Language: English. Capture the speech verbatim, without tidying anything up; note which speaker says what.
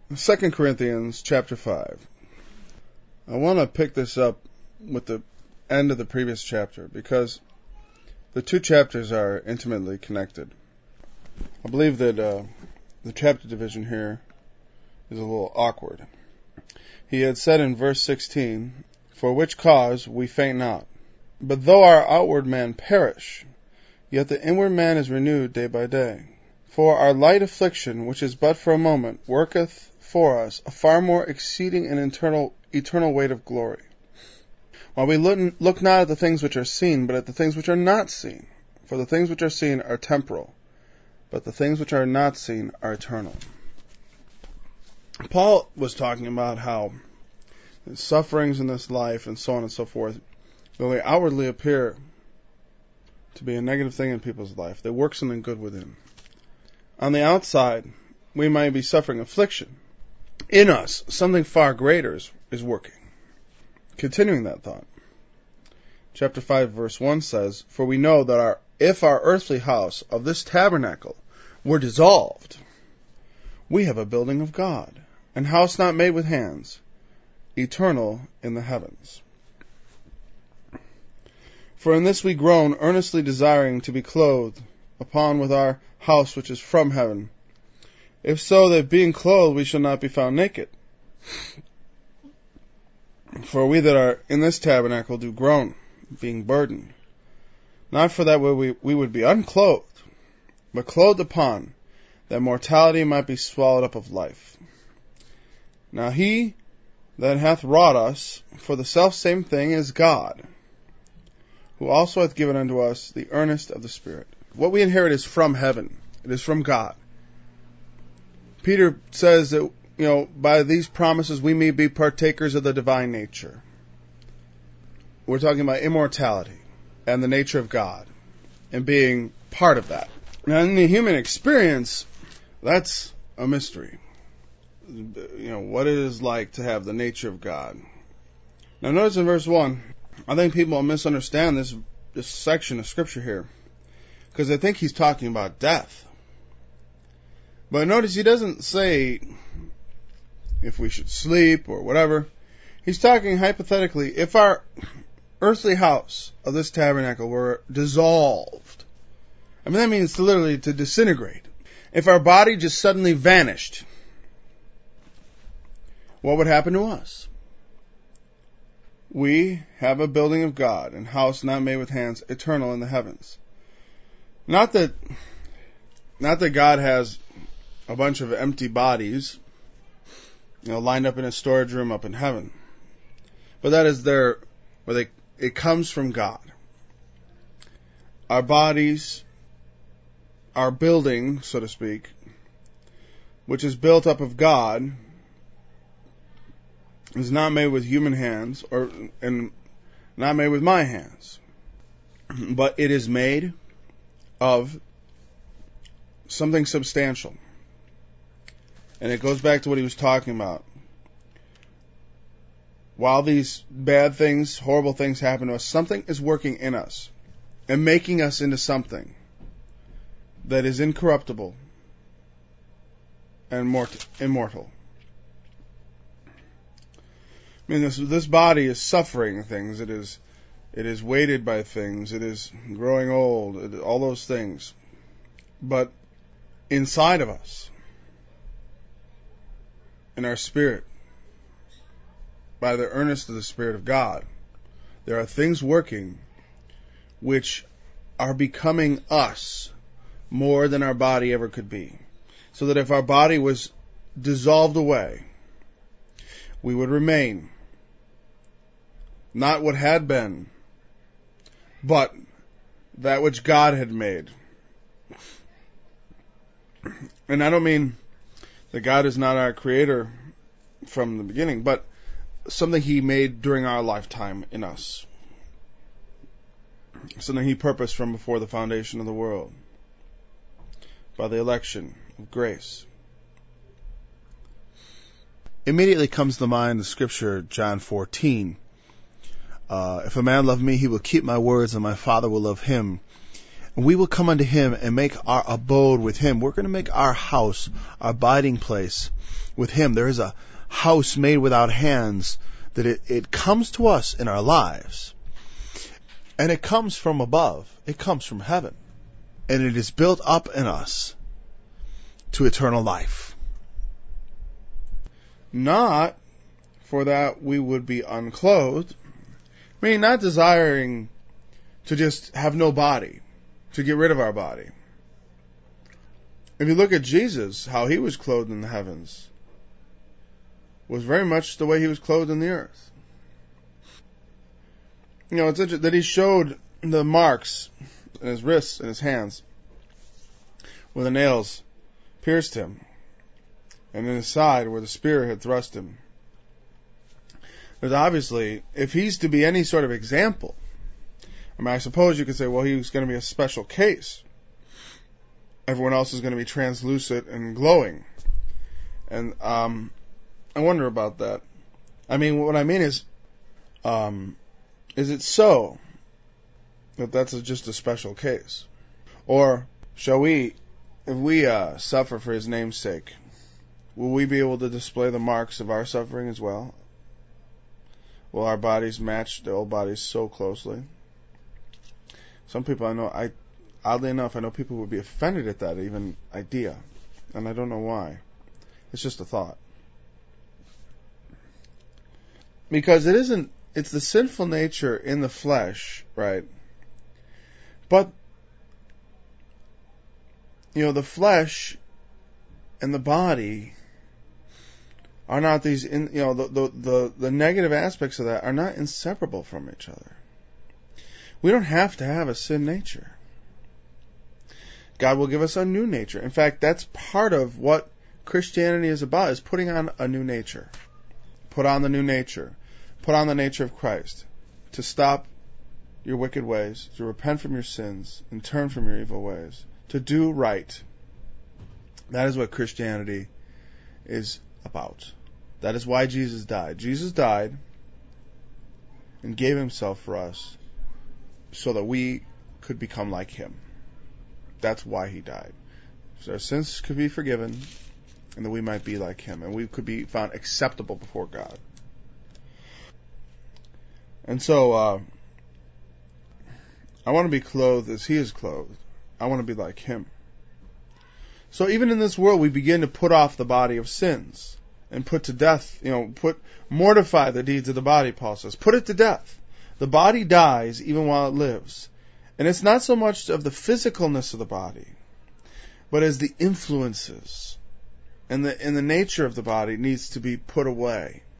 Speaker 1: Second Corinthians chapter five. I want to pick this up with the end of the previous chapter because the two chapters are intimately connected. I believe that uh, the chapter division here is a little awkward. He had said in verse sixteen, "For which cause we faint not. But though our outward man perish, yet the inward man is renewed day by day. For our light affliction, which is but for a moment, worketh for us a far more exceeding and eternal, eternal weight of glory. While we look, look not at the things which are seen, but at the things which are not seen. For the things which are seen are temporal, but the things which are not seen are eternal." Paul was talking about how the sufferings in this life and so on and so forth, though they outwardly appear to be a negative thing in people's life, they work something good within. On the outside, we might be suffering affliction. In us, something far greater is, is working. Continuing that thought, chapter five, verse one says, "For we know that our if our earthly house of this tabernacle were dissolved, we have a building of God, an house not made with hands, eternal in the heavens. For in this we groan, earnestly desiring to be clothed upon with our house which is from heaven. If so, that being clothed we shall not be found naked. For we that are in this tabernacle do groan, being burdened, not for that we, we would be unclothed, but clothed upon, that mortality might be swallowed up of life. Now he that hath wrought us for the selfsame thing is God, who also hath given unto us the earnest of the Spirit." What we inherit is from heaven. It is from God. Peter says that, you know, by these promises we may be partakers of the divine nature. We're talking about immortality and the nature of God and being part of that. Now, in the human experience, that's a mystery. You know, what it is like to have the nature of God. Now, notice in verse one, I think people misunderstand this, this section of Scripture here because they think he's talking about death. But notice he doesn't say if we should sleep or whatever. He's talking hypothetically, if our earthly house of this tabernacle were dissolved. I mean, that means literally to disintegrate. If our body just suddenly vanished, what would happen to us? We have a building of God, and house not made with hands, eternal in the heavens. Not that, not that God has a bunch of empty bodies, you know, lined up in a storage room up in heaven. But that is their, where they, it comes from God. Our bodies, our building, so to speak, which is built up of God, is not made with human hands, or and not made with my hands, but it is made of something substantial. And it goes back to what he was talking about. While these bad things, horrible things happen to us, something is working in us and making us into something that is incorruptible and mort- immortal. I mean, this, this body is suffering things. It is, it is weighted by things. It is growing old. It, all those things. But inside of us, in our spirit, by the earnest of the Spirit of God, there are things working which are becoming us more than our body ever could be. So that if our body was dissolved away, we would remain not what had been, but that which God had made. And I don't mean that God is not our creator from the beginning, but something he made during our lifetime in us. Something he purposed from before the foundation of the world, by the election of grace. Immediately comes to mind the scripture, John fourteen. Uh, if a man love me, he will keep my words, and my Father will love him, we will come unto him and make our abode with him. We're going to make our house, our abiding place with him. There is a house made without hands that it, it comes to us in our lives. And it comes from above. It comes from heaven. And it is built up in us to eternal life. Not for that we would be unclothed. I mean, not desiring to just have no body, to get rid of our body. If you look at Jesus, how he was clothed in the heavens was very much the way he was clothed in the earth. You know, it's interesting that he showed the marks in his wrists and his hands where the nails pierced him, and in his side where the spear had thrust him. There's obviously, if he's to be any sort of example, I mean, I suppose you could say, well, he was going to be a special case. Everyone else is going to be translucent and glowing. And um, I wonder about that. I mean, what I mean is, um, is it so that that's a, just a special case? Or shall we, if we uh, suffer for his name's sake, will we be able to display the marks of our suffering as well? Will our bodies match the old bodies so closely? Some people I know, I oddly enough, I know people would be offended at that even idea. And I don't know why. It's just a thought. Because it isn't, it's the sinful nature in the flesh, right? But, you know, the flesh and the body are not these, in, you know, the, the, the, the negative aspects of that are not inseparable from each other. We don't have to have a sin nature. God will give us a new nature. In fact, that's part of what Christianity is about, is putting on a new nature. Put on the new nature. Put on the nature of Christ. To stop your wicked ways, to repent from your sins, and turn from your evil ways. To do right. That is what Christianity is about. That is why Jesus died. Jesus died and gave himself for us so that we could become like him. That's why he died. So our sins could be forgiven and that we might be like him and we could be found acceptable before God. And so, uh, I want to be clothed as he is clothed. I want to be like him. So even in this world, we begin to put off the body of sins and put to death, you know, put, mortify the deeds of the body, Paul says. Put it to death. The body dies even while it lives. And it's not so much of the physicalness of the body, but as the influences and the, and the nature of the body needs to be put away.